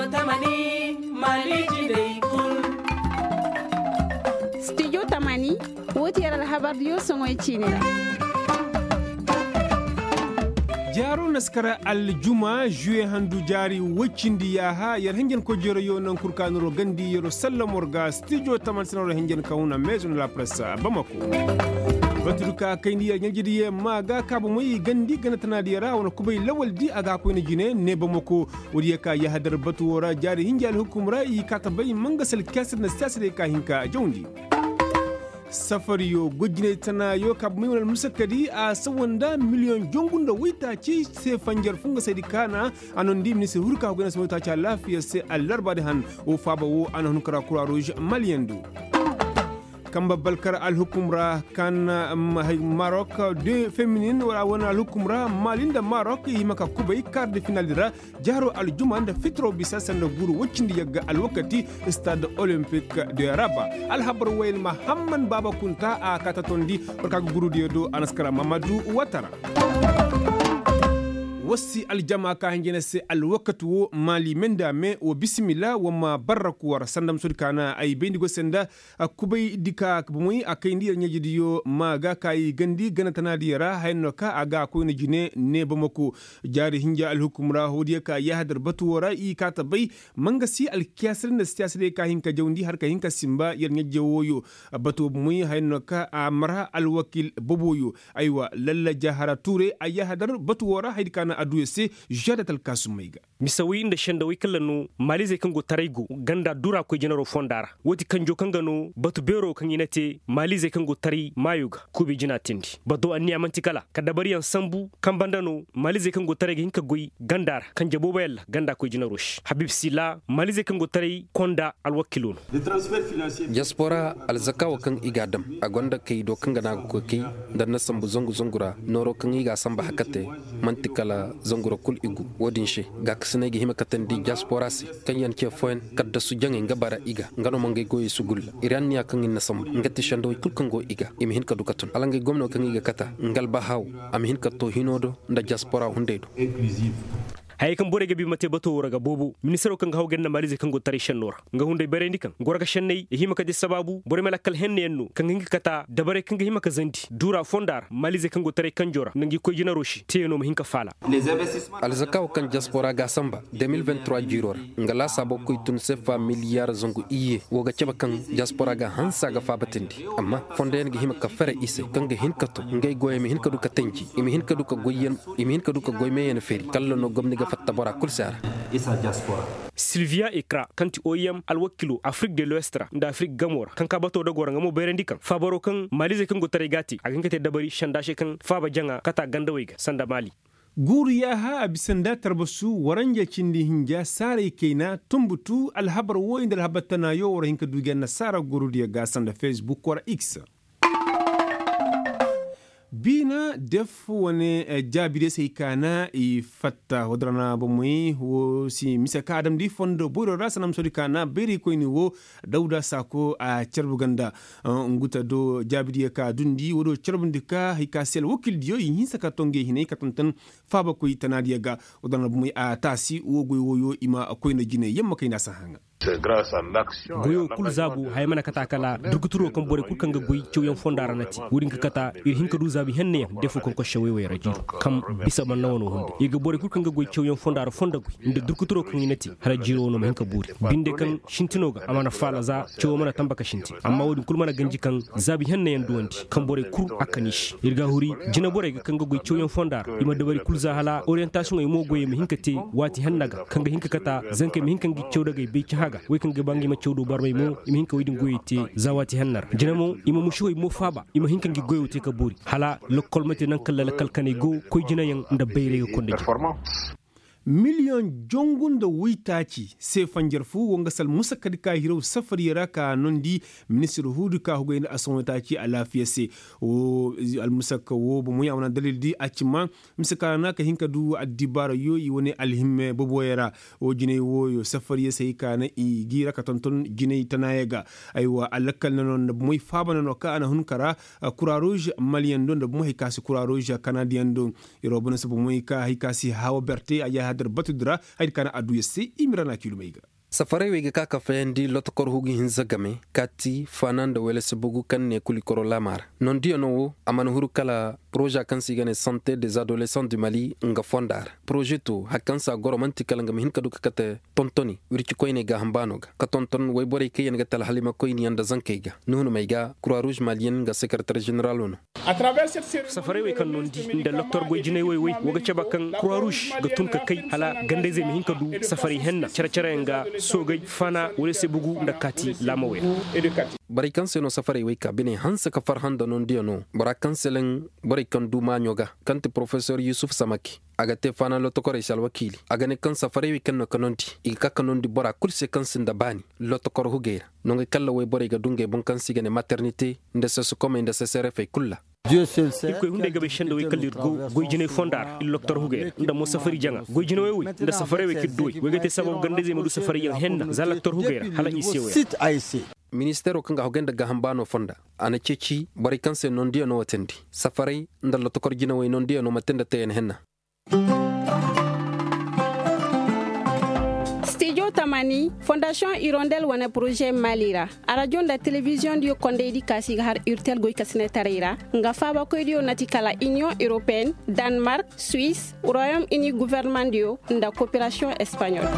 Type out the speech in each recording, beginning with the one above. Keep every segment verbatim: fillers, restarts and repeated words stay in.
Tamani Maliji dai kun. Studio Tamani woti yara habar yo songo chinira. Jaro naskara aljuma juye handu jari wacindi yaha yar hengen ko jero yo nan kurkanuro gandi yero sallamorga studio Tamani sanoro hengen kauna maison de la presse Bamako. Baturuka kaindi ya nyajidi maga kabu moyi gandi gana tanadiyara wana kubai lawal di aga ko ni jine ne Bamako wuriyaka ya hadar batu wora jari hinjal hukumra yi katabai mangasal kasir na stasire ka hinka jawndi. Safari yo gujine tana yo kab mai wal musakadi a sawanda miliyon jongun da wita ci se fanjar funga sai dikana anon di minisi hurka gona sai ta cha lafiya sai allarba da han o faba wo anon kara kura rouge maliendo kamba balkar al-hukumra kan Maroc de féminine wala wana al-hukumra malinda Maroc yi maka kubai quart de finale dira jaro al-juma da fitro bisa sanda guru wacindi yaga al-wakati stade olympique de Rabat al-habar wayl Muhammad Baba Kunta a katatondi barka guru diodo anaskara Mamadou Ouattara wasi aljama ka hangene se alwakatu wo mali menda me wo bismillah wa ma baraku war sandam sudkana ay bendigo senda kubay dika bumuy akay ndi nyajidiyo maga kay gandi gana tanadiyara hayno ka aga ko ni jine ne bamako jari hinja alhukumra hodiya ka yahdar batu wara i kata bay mangasi alkiyasir na siyasire ka hinka jawndi har ka hinka simba yer nyajewoyo batu bumuy hayno ka amara alwakil boboyo aywa lalla jahara ture ayahdar batu wara haydikana adu se jadatal kasumaiga misawi inda shanda wi kallanu malize kango taraygo ganda dura ko jenero fondara woti kanjo kangano batu bero kan yinate malize kango tari mayuga kubi jinatindi bado anni amanti kala kadabari yan sambu kambandano malize kango tarayga hinka goyi gandara kanje bobayalla ganda ko jenero habib sila malize kango taray konda alwakilun diaspora alzakawa kan igadam agonda kay do kanga na ko kay dan na sambu zongu zongura noro kan iga samba hakate mantikala zonguro kul igu wodin she ga kasne gi himakatan di diaspora si kan yan ke foen kadda su jange ngabara iga ngano mangay goyi sugul iran ya kan inna sam ngati shando kul kan go iga imi hin kadu katun alangay gomno kan iga kata ngal bahaw am hin katto hinodo nda diaspora hundeydo hay kan bore gabi mate bato wuraga bobu ministero kan hawgen na malize kan go tari shannora nga hunde bare ndikan gorga shannai e himaka de sababu bore melakal henne enno kan hinga kata dabare kan himaka zandi dura fondar malize kan go tari kanjora nangi ko jina roshi teyeno hinka fala alzakaw kan diaspora ga samba deux mille vingt-trois jirora ngala sabo ko tun sefa milliard zongo iye woga ceba kan diaspora ga hansa ga fabatindi amma fonden ga himaka fere ise kan ga hinka to ngay goye mi hinka du ka tenji imi hinka du ka goyen imi hinka du ka goy meyen feri kallo no gomni fatabara kulsar isa diaspora Sylvia Ekra kanti oyam alwakilu Afrique de l'Ouest nda Afrique gamora kan ka bato da gora ngamo berendi kan fabaro kan malize kan go tare gati akan kate dabari shandashe kan faba janga kata gandawaiga sanda mali guru ya ha abisanda tarbasu waranja cindi hinja sare keina tumbutu alhabar wo inda alhabatana yo wora hinka duge na sara guru dia gasanda Facebook wara X bina def wani jabire sai kana i fatta hodrana bomui wo si misaka adam di fondo boro rasanam sodi kana beri ko ni wo dauda sako a cerbuganda nguta do jabire ka dundi wodo cerbundika hika sel wakil dio yin saka tonge hine katantan faba ko itanadiya ga hodrana bomui a tasi wo goy woyo ima ko ina jine yamma kai na sahanga goyo kul zabu hay mana kata kala duguturo kan bore kul kanga goy ciw fondara nati wurin ka kata ir hinka du zabi henne defu kon ko shewe we raji kam bisa man nawono hunde yiga bore kul kanga goy ciw fondara fonda goy inde duguturo kan nati hala jiro no hinka buri binde kan shintinoga amana fala za ciw mana tambaka shinti amma wudin kul mana ganji kan zabi henne yan duwanti kan bore kur akanish irga huri jina bore ga kanga goy ciw fondara ima dabari kul za hala orientation ay mo goy mi hinka te wati hannaga kanga hinka kata zanke mi hinka gi ciw daga be ci haga wekan ga bangi ma cewdo barmay mo imi hinka widin goyite zawati hannar jinamo ima musho mo faba ima hinka gi goyote ka buri hala lokol mate nan kala kalkane go koy jinayan nda bayre ko konde million jongun da witaci sai fanjar fu wanga sal musa kadika hiro safari raka nondi ministru hudu ka hugo ina ason witaci a lafiya se o al musa ka wo bu muya wana dalil di acima misaka na ka hinka du adibara yo yi woni alhimme boboyera o jine wo yo safari sai ka na i gira ka tonton jine tanayega aywa alakal non muy fabana no ka ana hunkara kura rouge malien don da muy kasi kura rouge canadien don yoro bona sabu muy ka hikasi hawa berte aya hadar batudra hay kana adu yesse imrana kilumaiga safarai wege kaka fayandi lotokor hugi hinza game kati fananda wele sebugu kanne kulikoro lamar non dio no amana huru kala projet kan sigane santé des adolescents du Mali nga fondar projet to hakansa goromanti kala ngam hin kadu kakate tontoni wirci koyne ga hambanoga ka tonton way bore kayen ga tal halima koyni anda zankega nunu mayga Croix Rouge malien ga secrétaire général ono à travers cette cérémonie safarai we kan non di nda docteur goy jine way way woga ceba kan Croix Rouge ga tunka kai hala gandeze mi hin kadu safari henna cara cara nga sogay fana wala sebugu ndakati lamawe éducatif bari kanseno safari way ka bine hansa ka farhanda non dio no bara kanselen bari kan duma nyoga kante professeur Yusuf Samaki agate fana lotokore shal wakili agane kan safari wi kan kanonti ika kanondi bora kulse kansin da bani lotokore hugera nonge kala way bori ga dunge bon kan sigane maternité nde se comme nde se sere fe kulla Dieu seul sait ko hunde gabe shendo we kallir go goyjine fondar il docteur hugera nda mo safari janga goyjine we wi nda safari we kiddoy we gate sabab gandeze mo du safari yang henna za docteur hugera hala isiwe site I C ministero kanga hogenda ga hambano fonda ana ceci bari kanse non dio no watendi safari nda lotokor jina way non dio no matenda ten henna Studio Tamani, Fondation Hirondelle wana projet Malira. A radio da télévision dio konde di kasi har urtel goy kasine tarira. Nga faba ko dio natikala Union Européenne, Danemark, Suisse, Royaume-Uni gouvernement dio nda coopération espagnole.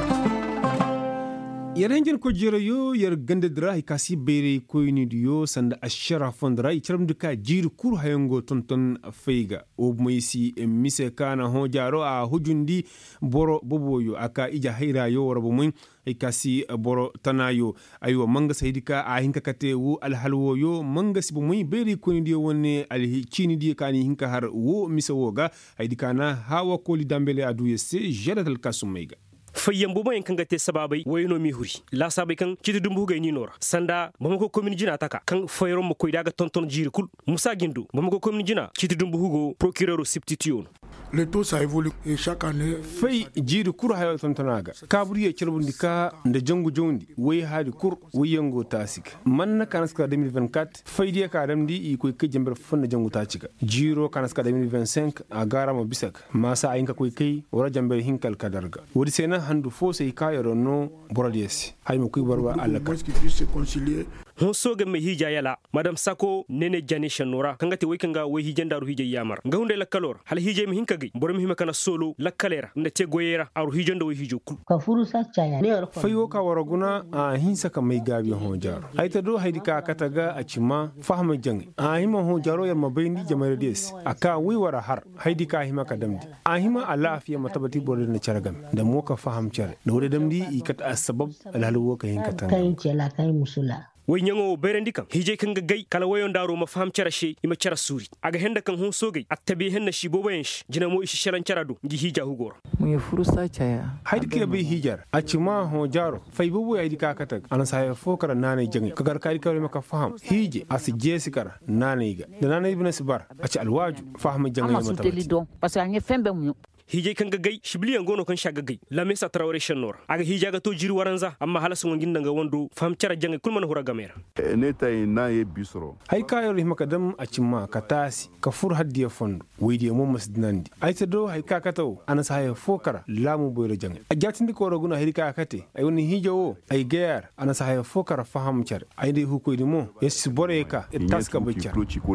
yaranjin ko jero yo yar gande dra hikasi bere ko inidiyo sanda ashara fondra ichram duka jiru kur hayango tonton feiga o moisi mise kana ho jaro a hujundi boro boboyo aka ija haira yo warabo mun hikasi boro tanayo ayo manga saidika a hinka kate wo alhalwo yo manga sibu mun bere ko inidiyo wonne alhi chini di kani hinka har wo mise woga haidika na hawa ko li dambele adu yesse jaratal kasumaiga fayyan bo mayen kanga te sababai wayno mi huri la sabai kan citi dumbu ga ni nora sanda bamako commune jina taka kan fayron mo koy daga tonton jiri kul musa gindu bamako commune jina citi dumbu hugo procureur substitution le taux ça évolue et chaque année fay jiri kur hayo tontonaga kabriye cirbundika nda jangu jondi way haadi kur wayango tasik manna kanaska deux mille vingt-quatre fay dia ka damdi i koy kejember fonda jangu tacika jiro kanaska deux mille vingt-cinq a garama bisak masa ayinka koy kay wara jamber hinkal kadarga wodi sena handu fo sey kayoro no borodies haymo koy barwa alla pour qu'il puisse se concilier hon soga me hija yala madam Sako nene janisha nora kangate way kanga way hijandaru hija yamar nga hunde la kalor hal hije mi hinkagi borom hima kana solo la kalera nda te goyera aru hijanda way hijo kul ka furu sa chaya fayo ka waraguna a hinsa ka mai gabi hon jaro hayta do haydi ka kataga a cima fahma jangi a hima hon jaro yar mabayni jamare des aka wi wara har haydi ka hima ka damdi a hima alafiya matabati borde na charagam da mo ka faham chare da wode damdi i kat asbab alhalu ka hinkata kai chela kai musula way nyango berendi kan hije kan gay kala wayon daro ma faham cara she ima cara suri aga henda kan hon sogay attabe henna shi bobayensh jina mo ishi shalan carado ngi hija hugor mu furusa chaya haydi ke be hijar a cima ho jaro fay bobo aydi ka katak ana sa fo kara nane jangi kagar kari kawle maka faham hije as jesi kara nane ga da nane ibn sbar a ci alwaju faham jangi ma tabbata parce que anya fembe mu hije kan gay shibliyan gono kan shaga gay la mesa trawre shenor aga hija ga to jiri waranza amma hala sun ginda ga wando fam cara jangi kulman hura gamera ne tay na ye bisro hay kayo ri makadam a cimma ka tasi ka fur haddiya fondo weydi mo masdinandi ay to hay ka kataw ana sa hay fokara lamu boyro jangi a jatindi ko roguna hay ka kate ay woni hijo wo ay gear ana sa hay fokara faham car ay de hukoydi mo yes bore ka taska baccar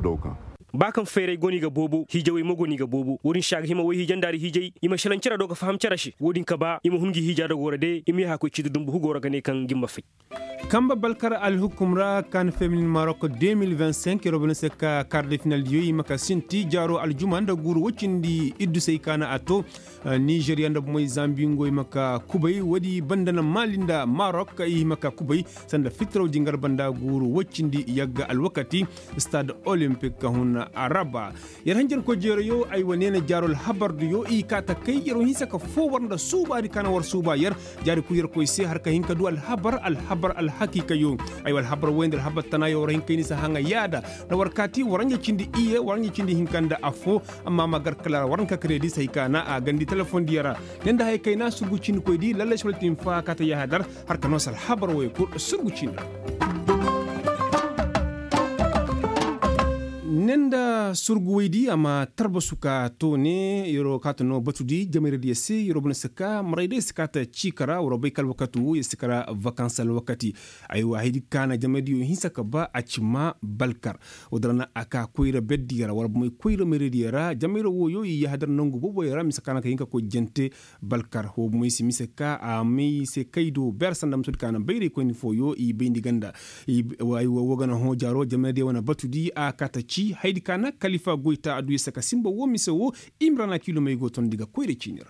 bakan fere goni ga bobo hijawai magoni ga bobo wurin shaga hima wai hijan dari hijai ima shalancira doga faham cara shi wodin ka ba ima hungi hija da gore de imi ha ko ci dum bu gore gane kan gimba fi kamba balkar al hukumra kan femin Maroc deux mille vingt-cinq robin se ka quart de finale yoyi maka sinti jaro al jumanda guru wocindi iddu sey kana ato Nigeria nda moy Zambingo maka kubay wadi bandana malinda Maroc yi maka kubay sanda fitro jingar banda guru wocindi yagga al wakati stade olympique hun araba yar hanjel ko jero yo ay wonena jarol habardu yo i kata kay yero hisa ka fo warnda suba di kana war suba yar jari ku yer ko se har ka hinka du al habar al habar al hakika yo ay wal habar wender habat tanayo rin kayni sa hanga yada na warkati waranya cindi iye waranya cindi hinkanda afo amma magar kala waranka kredi sai kana a gandi telefon diyara nenda hay kayna sugucin ko di lalle shwaltin fa kata ya hadar har ka nosal habar way ko sugucin nenda surguwidi ama tarba suka to ne yoro kato no batudi jamere di yesi yoro bune saka maraide sikata chikara woro baikal wakatu yesikara vakansal wakati ayo hidi kana jamedi yo hinsaka ba achima balkar odrana aka koira beddiyara wala moy koira merediyara jamere wo yo yi hadar nangu bobo yara misakana ka hinka ko jente balkar ho moy si misaka a mi se kaydo bersandam sud kana bayre ko ni foyo i bendi ganda i ayo wogana ho jaro jamedi wana batudi akata chi haidi kana Khalifa Goita adu yesaka simba wo misewo imrana kilo mego ton diga koire chinira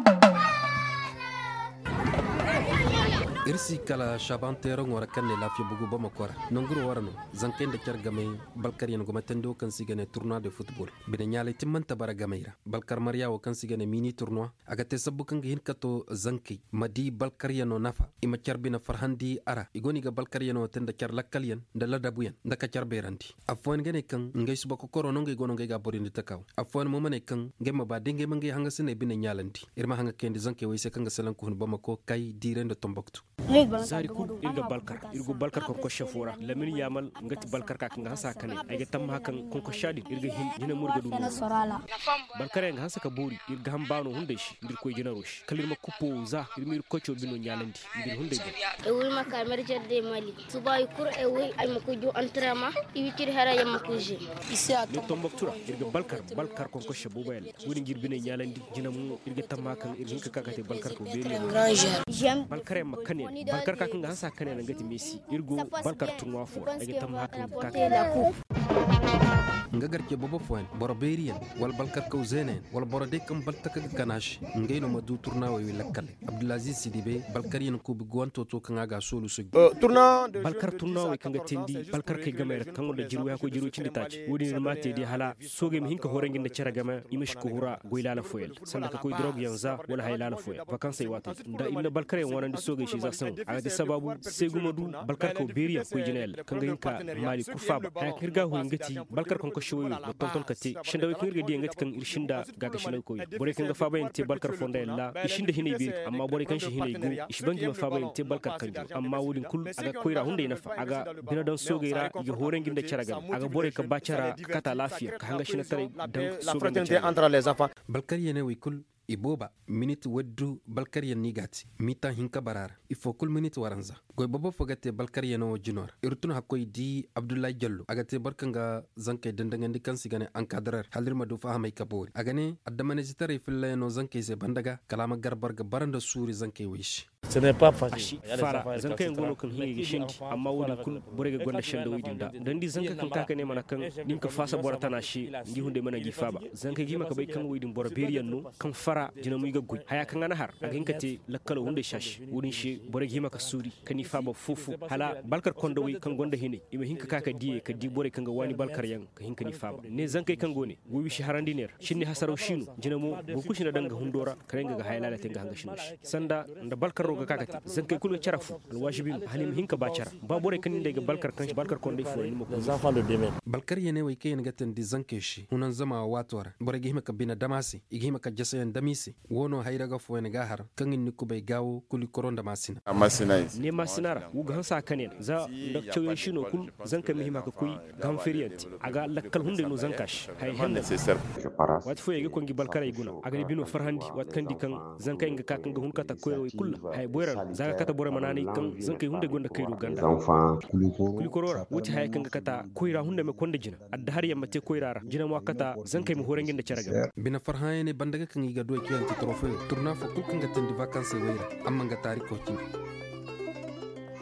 irsi kala shaban terong wara kanne lafiya bugu bama kwara nonguro warano zankende kyar game balkar yan goma tendo kan sigane tournoi de football bine nyale timman tabara gameira balkar maria wo kan sigane mini tournoi aga te sabbu kan hin kato zanki madi balkar yano nafa ima kyar bina farhandi ara igoni ga balkar yano tenda kyar lakkal yan dalla dabuyan ndaka kyar berandi afwan gane kan ngay suba ko koro nongay gono ngay ga borindi takaw afwan mo mane kan ngema ba dinge mangi hanga sene bine nyalandi irma hanga kendi zanki wayse kan ga salan ko hun bama ko kay direndo tomboktu zari kul irga balkar irgo balkar ko ko shafora lamin yamal ngati balkar ka kan hasa kane ay tam hakan kon ko shadi irga hin dina murga dum balkar nga hasa ka bori irga hambano hunde shi ndir ko jina roshi kalir ma kupo za irmir ko cho bino nyalandi ndir hunde be e wi makka merje de mali subay kur e wi ay mako jo entraînement i witir hara yam ko je isa to tomboktura irga balkar balkar kon ko shabu bayal woni ngir bino nyalandi jina mu irga tam hakan irga kakate balkar ko beri balkar ma kane balkar ka kan hasa kane nan gati Messi irgo balkar tunwa fo age tam hakan ka ngagar ke bobo foen boroberian wal balkar ko zenen wal borode kam baltaka kanash ngeyno madu tourna wi lakkal Abdulaziz Sidibe balkar yen ko bi gonto to kan aga solu su tourna balkar tourna wi kan tendi balkar kay gamer kan wonda jiru ya ko jiru cindi taci wodi ni mate di hala soge mi hinka horengi na cara gama imish ko hura goylala foel sanda ka koy drog yanza wala haylala foel vacances wata da inna balkar yen wonandi soge shi za san aga sababu segumadu balkar ko beriya ko jinel kan ga hinka mali kufaba ha kirga ho ngati balkar kon ko shoyi no tonton kati shinda wi kirga di ngati kan irshinda gaga shina ko bore kan ga faba ente balkar fonda la ishinda hinay bir amma bore kan shi hinay go ishbangi ma faba ente balkar kan amma wudin kul aga koyra hunde nafa aga bina dan sogeira iga horengi da caragal aga bore ka bacara kata lafiya ka hanga shina tare dan la fraternité entre les enfants balkar yene wi kul iboba minute waddu balkar yen nigati mita hinka barara ifo kul minute waranza goy baba fogate balkar yen o jinor irtun hakoy di Abdoulaye Diallo agate barkanga zanke dandangandi kan sigane encadrer halirma do fahamay kabori agane addamane zitare fille no zanke se bandaga kalama garbar ga baranda suri zanke wish ce n'est pas facile fara zanka ngono kan hingi shindi amma wodi kul borega gonda shanda widinda dandi zanka kan kaka ne mana kan dinka fasa borata na shi ndi hunde mana gifaba zanka gima ka bai kan widin bor beriyan no kan fara jina mu gaggoy haya kan ana har aga hinkate lakkalo hunde shashi wudin shi borega hima ka suri kani faba fufu hala balkar kondo wi kan gonda hine ima hinka kaka diye ka di bore kan ga wani balkar yan ka hinka ni faba ne zanka kan gone gowi shi harandi ner shinni hasaro shinu jina mu boku shi na danga hundora krenga ga hayala tenga hanga shinu sanda nda balkar roga kakati zankai kulga charafu alwajibi halim hinka bachara ba bore kan daga balkar kan balkar konde fo ni mako enfants de demain balkar yene way kayen gaten di zankai shi hunan zama watora bore gi himaka bina damasi igi himaka jasayan damisi wono hayraga fo ne gahar kan ni kubay gawo kuli koronda masina masina ne masinara uga hansa kanen za da cewen shino kul zankai mi himaka kuy gam feriyat aga lakkal hunde no zankash hay hen wat fo yega kongi balkar ay guna aga bino farhandi wat kandi kan zankai nga kakan ga hun kata koyo kulla hay boyran zaga kata bore manani kan zankai hunde gonda kayru ganda kuli korora wuti hay kan kata koyra hunde me konde jina adda har yamma te koyrara jina mo kata zankai mo horengin da caraga bina farhayene bandaga kan iga do kiyanti trofe tourna fo kul kan gaten di vacances wayra amma ga tariko kin